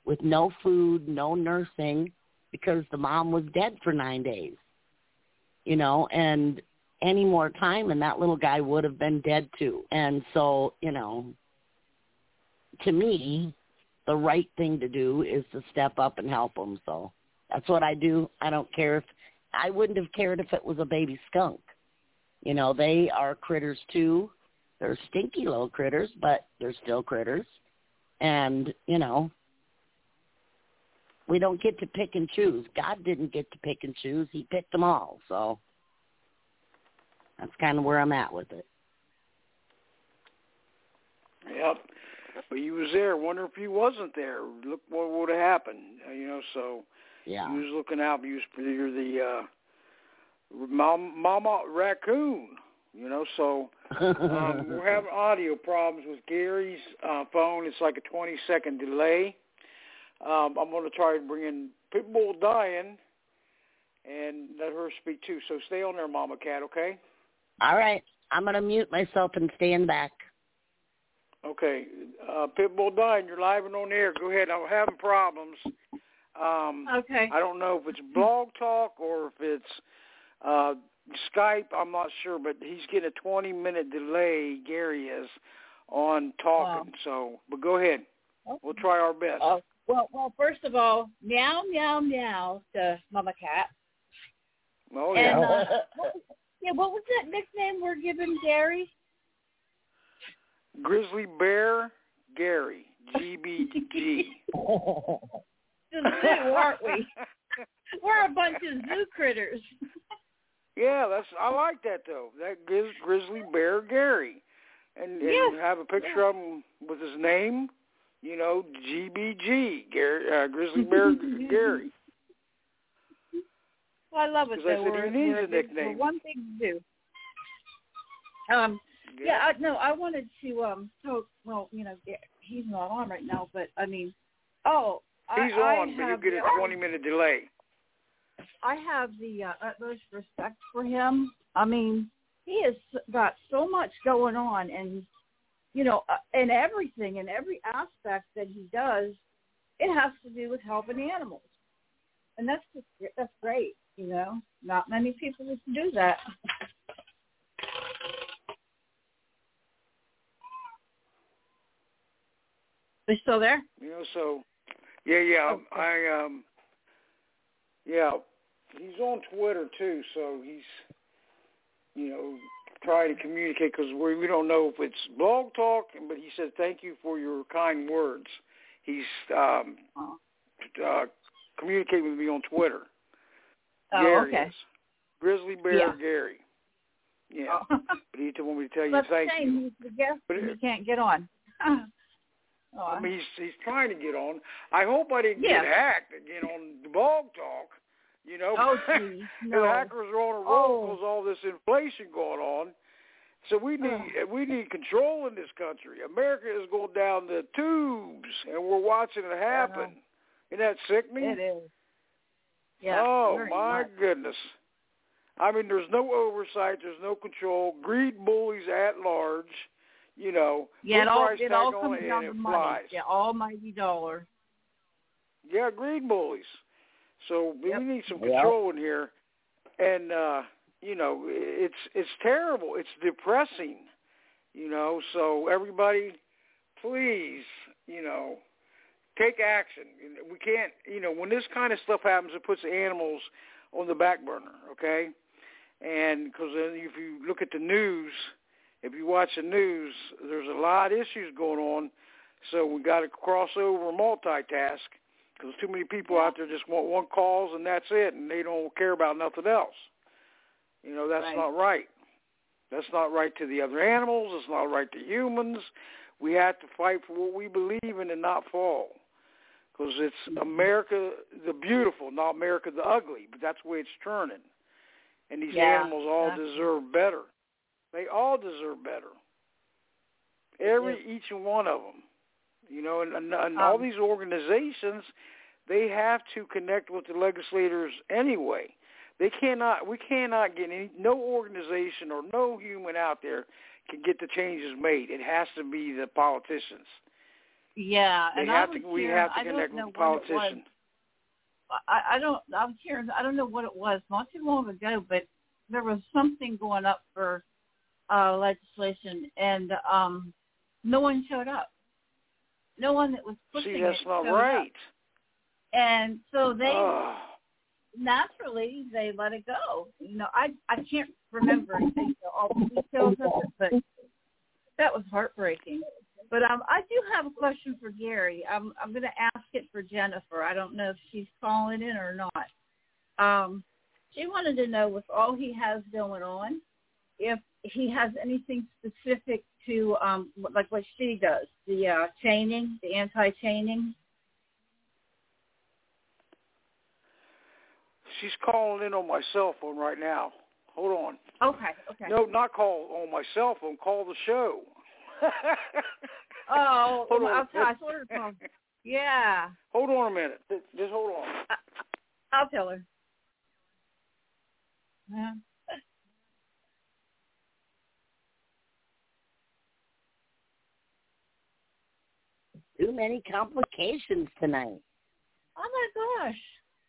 with no food, no nursing, because the mom was dead for nine days. You know, and any more time and that little guy would have been dead too. And so, you know, to me, the right thing to do is to step up and help them. So that's what I do. I don't care if, I wouldn't have cared if it was a baby skunk. You know, they are critters too. They're stinky little critters, but they're still critters. And, you know, we don't get to pick and choose. God didn't get to pick and choose. He picked them all. So that's kind of where I'm at with it. Yep. But he was there. Wonder if he wasn't there. Look what would have happened. You know, so yeah. He was looking out. He was you're the uh, mom, mama raccoon. You know, so um, we're having audio problems with Gary's uh, phone. It's like a twenty-second delay. Um, I'm going to try to bring in Pitbull Diane and let her speak too. So stay on there, Mama Cat, okay? All right. I'm going to mute myself and stand back. Okay. Uh, Pitbull Diane, you're live and on the air. Go ahead. I'm having problems. Um, okay. I don't know if it's Blog Talk or if it's uh, Skype. I'm not sure, but he's getting a twenty-minute delay, Gary is, on talking. Oh. So, but go ahead. Okay. We'll try our best. Oh. Well, well, first of all, meow, meow, meow to Mama Cat. Oh, yeah. And, uh, what was, yeah, what was that nickname we're giving Gary? Grizzly Bear Gary, G B G. The zoo, aren't we? We're a bunch of zoo critters. Yeah, that's. I like that, though. That gives Grizzly Bear Gary. And, and Yes. have a picture Yeah. of him with his name. You know, G B G, Gary, uh, Grizzly Bear Gary. Well, I love it, Because I though. said we're, he needs we're, a nickname. We're one thing to do. Um, Yeah. yeah, I, no, I wanted to, um, so, well, you know, he's not on right now, but, I mean, oh, He's I, on, I but have you get the, a twenty-minute delay. I have the uh, utmost respect for him. I mean, he has got so much going on, and, you know, uh, and everything, in every aspect that he does, it has to do with helping animals. And that's just, that's great, you know. Not many people can do that. They still there? You know, so, yeah, yeah, Okay. I, um, yeah, he's on Twitter, too, so he's, you know, trying to communicate because we, we don't know if it's Blog Talk, but he said thank you for your kind words. He's um, Oh, uh, communicating with me on Twitter. oh Gary okay. is. Grizzly Bear Yeah. Gary. Yeah, Oh. but he told me to tell you That's thank the same. you. He's the guest, But and it- he can't get on. Oh, I mean, he's, he's trying to get on. I hope I didn't Yeah. get hacked again on the Blog Talk. You know, oh, geez. the No. hackers are on a roll Oh. because all this inflation going on. So we need Ugh. we need control in this country. America is going down the tubes, and we're watching it happen. Isn't that sickening? It is. Yeah. oh very my much. goodness! I mean, there's no oversight. There's no control. Greed bullies at large. You know, Yeah, put it a all price it tag all on comes it down and to it money. flies. Yeah, almighty dollar. Yeah, greed bullies. So Yep. we need some Yep. control in here, and uh, you know, it's it's terrible. It's depressing. You know, so everybody, please, you know, take action. We can't, you know, when this kind of stuff happens, it puts the animals on the back burner. Okay, and because if you look at the news, if you watch the news, there's a lot of issues going on. So we got to cross over and multitask. Because too many people out there just want one cause and that's it, and they don't care about nothing else. You know, that's Right. not right. That's not right to the other animals. It's not right to humans. We have to fight for what we believe in and not fall. Because it's America the beautiful, not America the ugly. But that's the way it's turning. And these Yeah, animals all exactly. deserve better. They all deserve better. Every, Yeah. each and one of them. You know, and, and, and all Um, these organizations, they have to connect with the legislators anyway. They cannot, we cannot get any, no organization or no human out there can get the changes made. It has to be the politicians. Yeah, they and have I was to. We hearing, have to I connect don't know with the what it was. politician. I, I don't. I was hearing. I don't know what it was. Not too long ago, but there was something going up for uh, legislation, and um, no one showed up. No one that was pushing See, that's it not showed right. up. And so they Oh. naturally they let it go. You know, I I can't remember anything, all the details of it, but that was heartbreaking. But um, I do have a question for Gary. I'm I'm going to ask it for Jennifer. I don't know if she's calling in or not. Um, she wanted to know, with all he has going on, if he has anything specific to um, like what she does, the uh, chaining, the anti-chaining. She's calling in on my cell phone right now. Hold on. Okay, okay. No, not call on my cell phone. Call the show. Oh, hold well, on. I'll, I'll sort of call. Yeah. Hold on a minute. Just hold on. I, I'll tell her. Yeah. Too many complications tonight. Oh my gosh.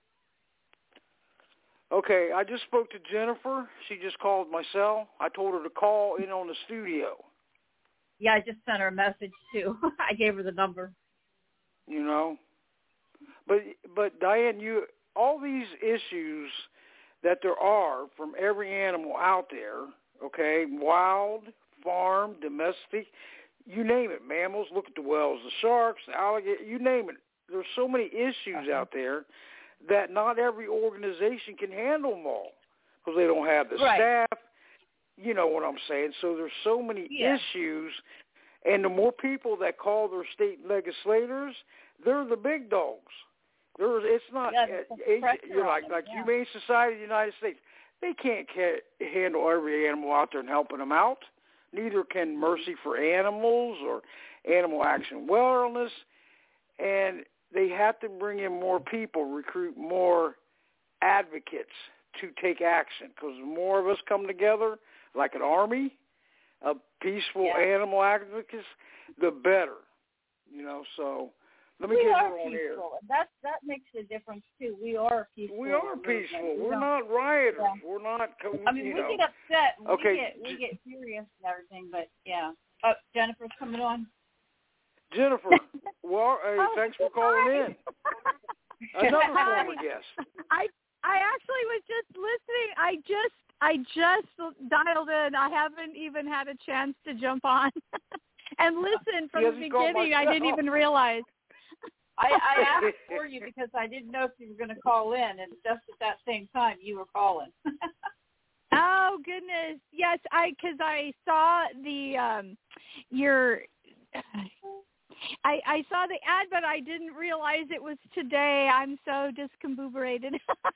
Okay, I just spoke to Jennifer. She just called my cell. I told her to call in on the studio. Yeah, I just sent her a message too. I gave her the number. You know, but but Diane, you all these issues that there are from every animal out there. Okay, wild, farm, domestic, you name it. Mammals. Look at the whales, the sharks, the alligator. You name it. There's so many issues out there that not every organization can handle them all because they don't have the right. staff. You know what I'm saying? So there's so many yeah. issues, and the more people that call their state legislators, they're the big dogs. There's, it's not yeah, uh, you know, like like yeah. Humane Society of the United States. They can't ca- handle every animal out there and helping them out. Neither can Mercy for Animals or Animal Action Wellness, and they have to bring in more people, recruit more advocates to take action. Because the more of us come together, like an army of peaceful yeah. animal advocates, the better. You know, so let me we get are her on peaceful. air. That that makes a difference too. We are peaceful. We are peaceful. We We're don't, not rioters. yeah. We're not. I mean, you we know. get upset. We okay. get we get furious and everything. But yeah. Oh, Jennifer's coming on. Jennifer, well, hey, oh, thanks for calling hi. in. Another Hi. former guest. I I actually was just listening. I just I just dialed in. I haven't even had a chance to jump on and listen from Yes, the you called beginning. I didn't myself. even realize. I, I asked for you because I didn't know if you were going to call in, and just at that same time you were calling. Oh goodness, yes, I because I saw the um your. I, I saw the ad, but I didn't realize it was today. I'm so discombobulated.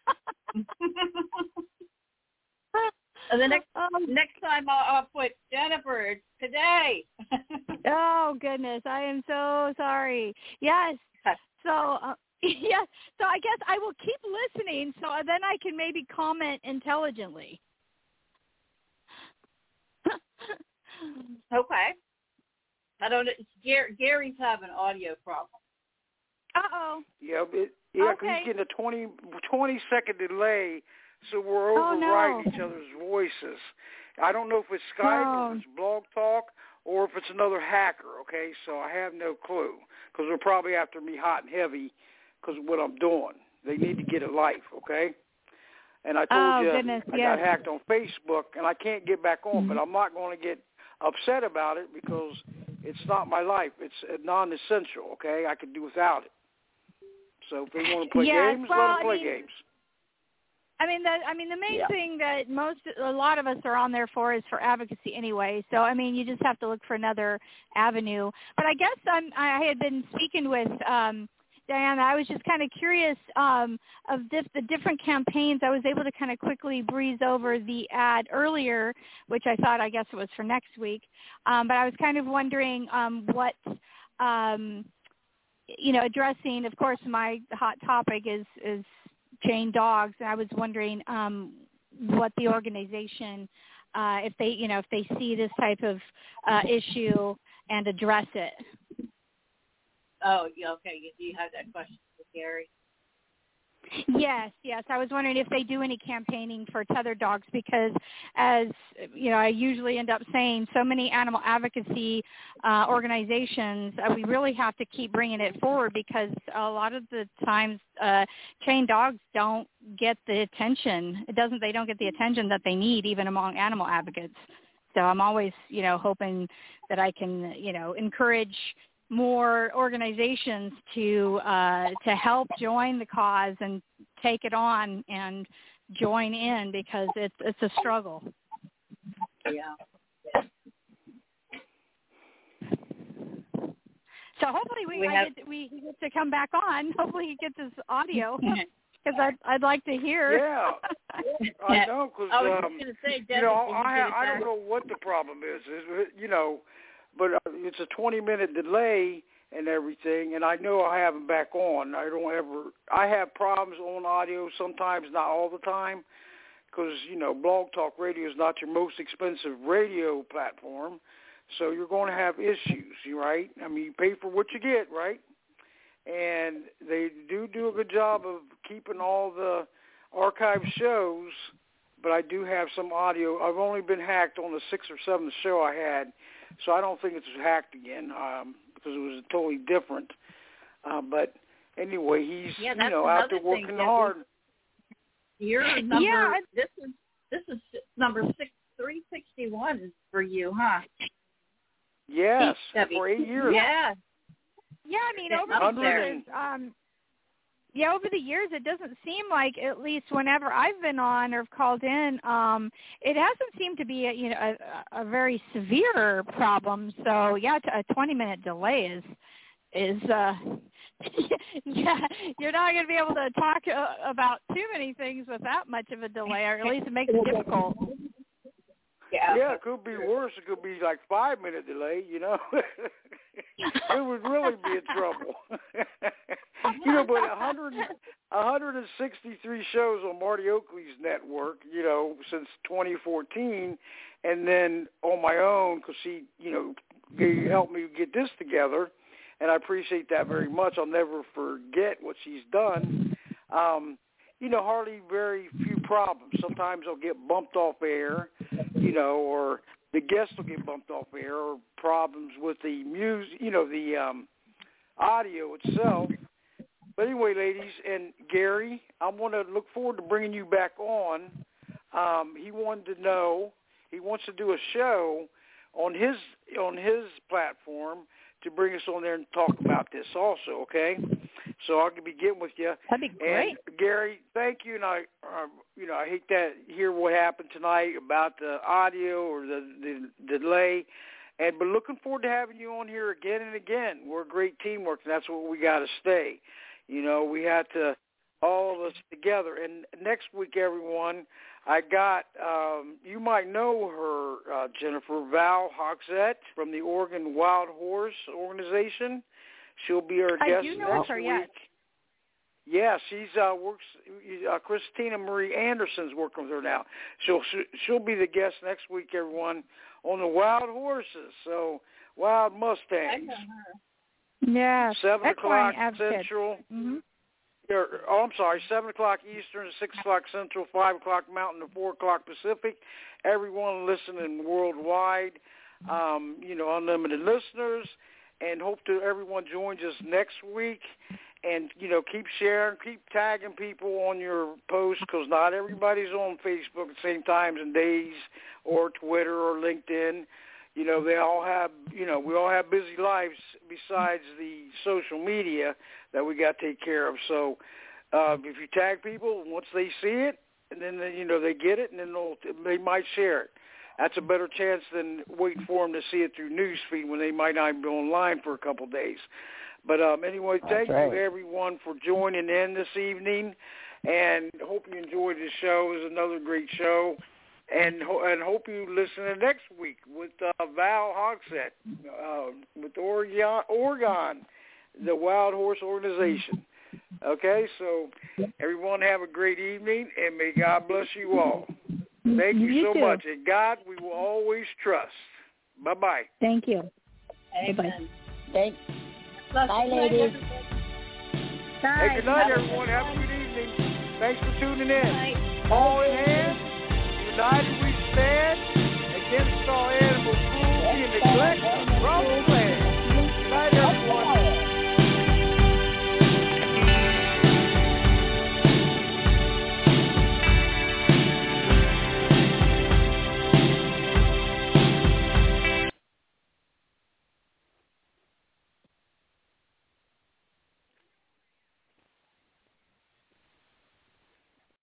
And the next um, next time I'll, I'll put Jennifer today. Oh goodness, I am so sorry. Yes. So uh, yes. So I guess I will keep listening, so then I can maybe comment intelligently. Okay. I don't know. Gary, Gary's having an audio problem. Uh oh. Yeah, it, yeah, 'cause Okay. he's getting a twenty, twenty second delay, so we're Oh, overriding no. each other's voices. I don't know if it's Skype Oh. or if it's Blog Talk or if it's another hacker, okay? So I have no clue because they're probably after me hot and heavy because of what I'm doing. They need to get a life, okay? And I told Oh, you goodness, I yes. got hacked on Facebook, and I can't get back on, Mm-hmm. but I'm not going to get upset about it because it's not my life. It's non-essential, okay? I can do without it. So if they want to play Yes, games, well, let them I play mean, games. I mean, the, I mean, the main Yeah. thing that most, a lot of us are on there for is for advocacy anyway. So, I mean, you just have to look for another avenue. But I guess I'm, I had been speaking with um, Diana. I was just kind of curious um, of this, the different campaigns. I was able to kind of quickly breeze over the ad earlier, which I thought, I guess it was for next week. Um, but I was kind of wondering um, what, um, you know, addressing, of course, my hot topic is, is chained dogs, and I was wondering um, what the organization, uh, if they, you know, if they see this type of uh, issue and address it. Oh, yeah, okay. You, you had that question with Gary. Yes, yes. I was wondering if they do any campaigning for tethered dogs because, as you know, I usually end up saying, so many animal advocacy uh, organizations, uh, we really have to keep bringing it forward because a lot of the times uh, trained dogs don't get the attention. It doesn't. They don't get the attention that they need, even among animal advocates. So I'm always, you know, hoping that I can, you know, encourage more organizations to uh, to help join the cause and take it on and join in because it's it's a struggle. Yeah. So hopefully we we, I have... get to, we get to come back on. Hopefully he gets his audio because I'd I'd like to hear. Yeah, I know because um, say, you know I I don't know what the problem is. Is you know. But it's a twenty minute delay and everything, and I know I have them back on. I don't ever. I have problems on audio sometimes, not all the time, because you know Blog Talk Radio is not your most expensive radio platform, so you're going to have issues, right? I mean, you pay for what you get, right? And they do do a good job of keeping all the archived shows, but I do have some audio. I've only been hacked on the sixth or seventh show I had. So I don't think it's hacked again um, because it was totally different. Uh, but anyway, he's yeah, you know out there working hard. Your number. Yeah, this is this is number six three sixty one for you, huh? Yes, for eight years. Yeah. Yeah, I mean over the years, um, yeah, over the years, it doesn't seem like, at least whenever I've been on or called in, um, it hasn't seemed to be a, you know a, a very severe problem. So yeah, a twenty minute delay is is uh, yeah, you're not going to be able to talk uh, about too many things with that much of a delay, or at least it makes it difficult. Yeah, yeah, it could be worse. It could be like five minute delay. You know, it would really be in trouble. You know, but one hundred, one hundred sixty-three shows on Marty Oakley's network, you know, since twenty fourteen, and then on my own because she, you know, he helped me get this together, and I appreciate that very much. I'll never forget what she's done. Um, you know, hardly very few problems. Sometimes I'll get bumped off air, you know, or the guests will get bumped off air, or problems with the music, you know, the um, audio itself. But anyway, ladies and Gary, I want to look forward to bringing you back on. Um, he wanted to know, he wants to do a show on his on his platform to bring us on there and talk about this also, okay? So I could be getting with you. That'd be great. And Gary, thank you. And I, uh, you know, I hate to hear what happened tonight about the audio or the, the delay. And but looking forward to having you on here again and again. We're a great teamwork, and that's what we got to stay. You know, we had to all of us together. And next week, everyone, I got, um, you might know her, uh, Jennifer, Val Hoxette from the Oregon Wild Horse Organization. She'll be our I guest do know next her, week. yes. Yeah, she's uh, works. Uh, Christina Marie Anderson's working with her now. She'll she'll be the guest next week, everyone, on the Wild Horses. So Wild Mustangs. I know her. Yeah, Seven o'clock Central. Mm-hmm. Or, oh, I'm sorry, seven o'clock Eastern, six o'clock Central, five o'clock Mountain, and four o'clock Pacific. Everyone listening worldwide, um, you know, unlimited listeners, and hope to everyone joins us next week. And, you know, keep sharing, keep tagging people on your posts because not everybody's on Facebook at the same times and days or Twitter or LinkedIn. You know, they all have, you know, we all have busy lives besides the social media that we got to take care of. So uh, if you tag people, once they see it, and then, they, you know, they get it, and then they'll, they might share it. That's a better chance than waiting for them to see it through newsfeed when they might not be online for a couple of days. But um, anyway, thank That's right. you, everyone, for joining in this evening, and hope you enjoyed the show. It was another great show. And and hope you listen to next week with uh, Val Hoxette uh, with Oregon, Oregon, the Wild Horse Organization. Okay, so everyone have a great evening, and may God bless you all. Thank you, You so too. much. And God, we will always trust. Bye-bye. Thank you. Amen. Thank Bye, ladies. Bye. Hey, good night, everyone. Have a good evening. Thanks for tuning in. All in hand.